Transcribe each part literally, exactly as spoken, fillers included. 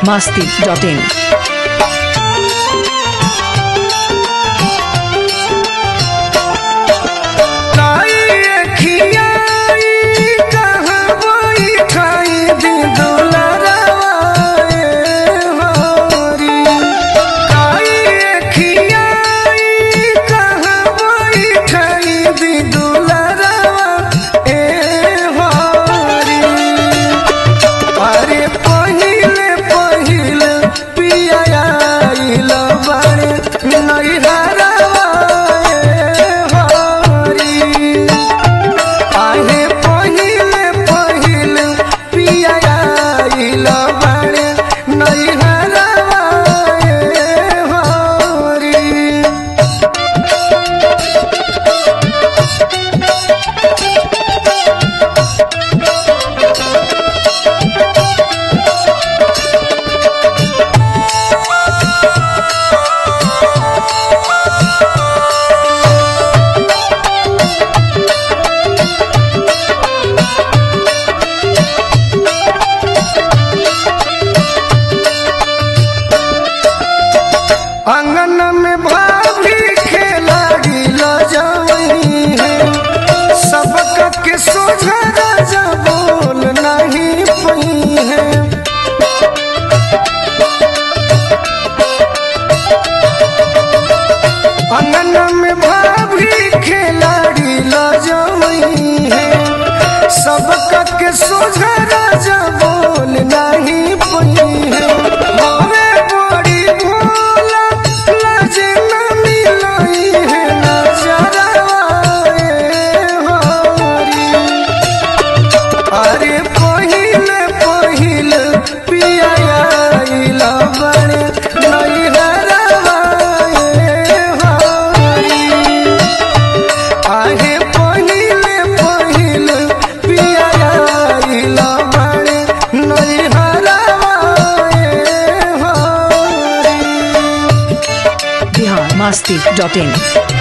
masti dot in. आंगन में भाभी खेलाड़ी लजवई है, सबका के सोझा राजा बोल नहीं पई है। आंगन में भाभी खेलाड़ी लजवई है, सबका के सोझा राजा बोल नहीं पई है। अरे पहिले पहिले पिया आइला बड़े नैहरवा आहे, पहिले पहिले पिया आइला बड़े नैहरवा। Bihar masti dot in.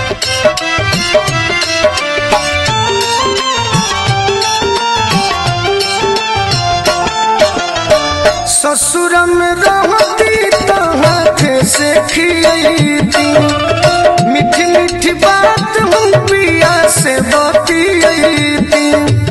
ससुर में रहती तो हाथ से खियती, मीठी मीठी बात हम पिया से बतियती।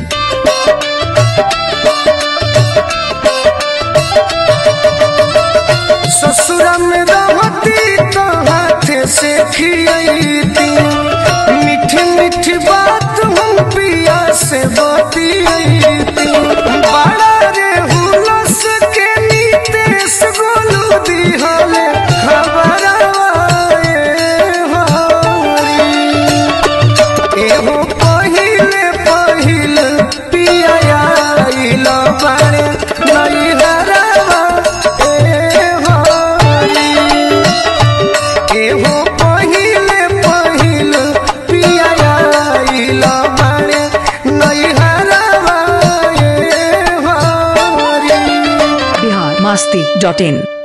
ससुर में रहती तो हाथ से खियती, मीठी मीठी बात हम पिया से बतियती। बड़ा रे हुलस के नीतेश गोलू दिहले खबरवा एहो पहिले पहिले पिया आइल बड़े नैहरवा। एहो पहिले पहिले पिया आइल बड़े नैहरवा। Bihar masti dot in.